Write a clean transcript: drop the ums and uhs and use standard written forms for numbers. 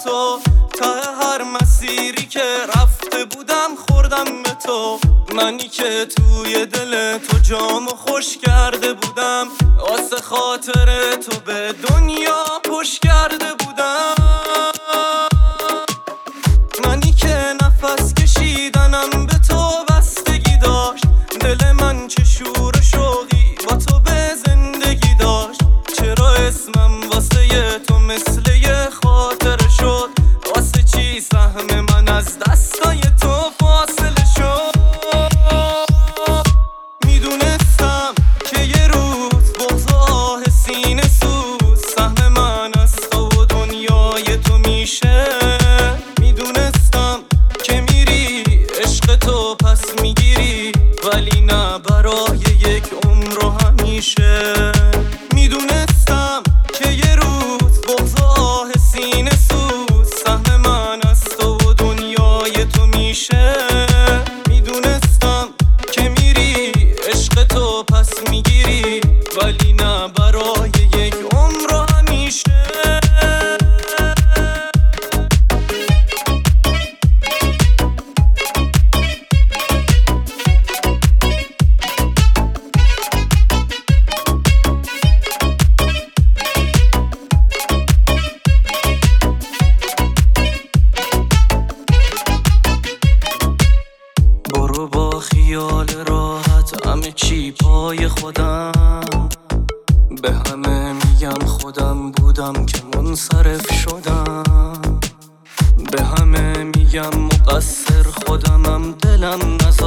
تو، ته هر مسیری که رفته بودم خوردم به تو. منی که توی دل تو جامو خوش کرده بودم، واسه خاطر تو به دنیا پشت کرده بودم. منی که نفس کشیدنم به تو بستگی داشت، دل من چه شور و شوقی با تو به زندگی داشت. چرا اسمم واسه تو مثل یه خاطره شد، واسه چی سهم من از دستای تو فاصله شد. میدونستم که یه روز بغض و آه سینه سوز سهم من از تو و دنیای تو میشه. میدونستم که میری عشق تو پس میگیری، ولی نه برای یک عمر و همیشه. میدونستم که یه روز بغض و آه سینه سوز سهم من از تو و دنیای تو میشه. میدونستم که میری عشق تو پس میگیری، ولی نه برای یک عمر و همیشه. برو با خیال راحت، همه چی پای خودم. به همه میگم خودم بودم که منصرف شدم. به همه میگم مقصر خودمم، دلم